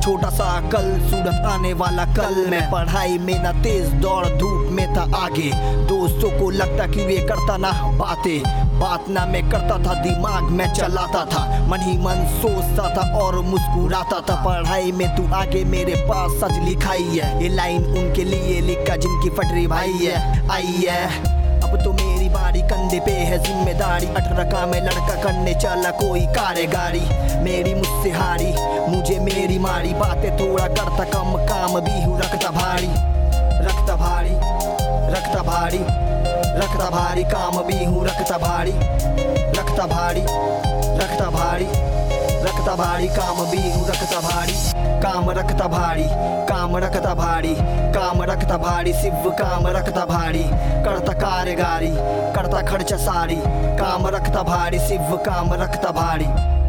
छोटा सा कल, सूरत आने वाला कल। मैं पढ़ाई में ना तेज, दौड़ धूप में था आगे। दोस्तों को लगता कि ये करता ना बातें, बात ना मैं करता था, दिमाग में चलाता था, मन ही मन सोचता था और मुस्कुराता था। पढ़ाई में तू आगे मेरे पास सच लिखाई है, ये लाइन उनके लिए लिखा जिनकी फटरी भाई है आई है। अब तो मेरी बारी, कंधे पे है जिम्मेदारी। 18 का मैं लड़का करने चला कोई कारेगारी, मेरी मुझसे हारी, मुझे मेरी मारी। बातें थोड़ा करता कम, काम भी हूँ रखता भारी, रखता भारी, रखता भारी, रखता भारी। काम भी हूँ रखता भारी, रखता भारी, रखता भारी, रखता भारी। काम भी हूँ रखता भारी, काम रखता भारी, काम रखता भारी, काम रखता भारी। सिर्फ काम रखता भारी, करता कारेगारी, करता खर्चा सारी। काम रखता भारी, सिर्फ काम रखता भारी।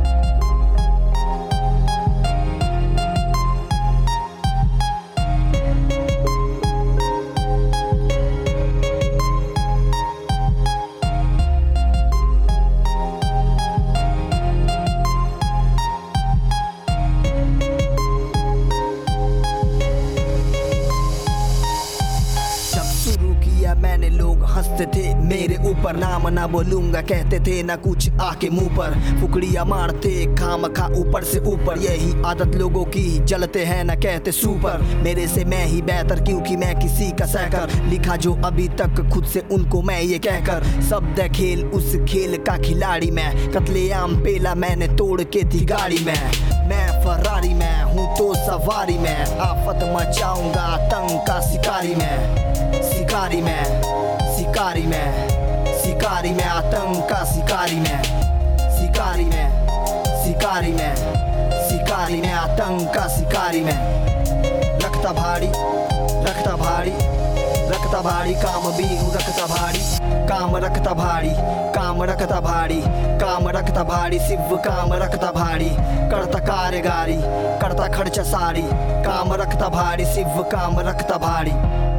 मैंने लोग हंसते थे मेरे ऊपर, नाम ना बोलूंगा कहते थे, ना कुछ आके मुंह पर फुकड़ियां मारते खाम खा ऊपर से ऊपर। यही आदत लोगों की, जलते हैं ना कहते सुपर। मेरे से मैं ही बेहतर क्योंकि मैं किसी का सहकर लिखा जो अभी तक खुद से उनको मैं ये कहकर। शब्द खेल उस खेल का खिलाड़ी मैं, कत्लेआम पेला मैंने तोड़ के थी गाड़ी में। मैं फरारी में हूँ तो सवारी में, आफत मचाऊंगा आतंक का शिकारी में, शिकारी में, शिकारी में, शिकारी में। आतंक का शिकारी में, शिकारी में, शिकारी में, शिकारी में। आतंक का शिकारी में, रखता भारी, रखता भारी, रखता भारी। काम भी हूँ रखता भारी, काम रखता भारी, काम रखता भारी, काम रखता भारी। सिर्फ काम रखता भारी, करता कारेगारी, करता खर्चा सारी। काम रखता भारी, सिर्फ काम रखता भारी।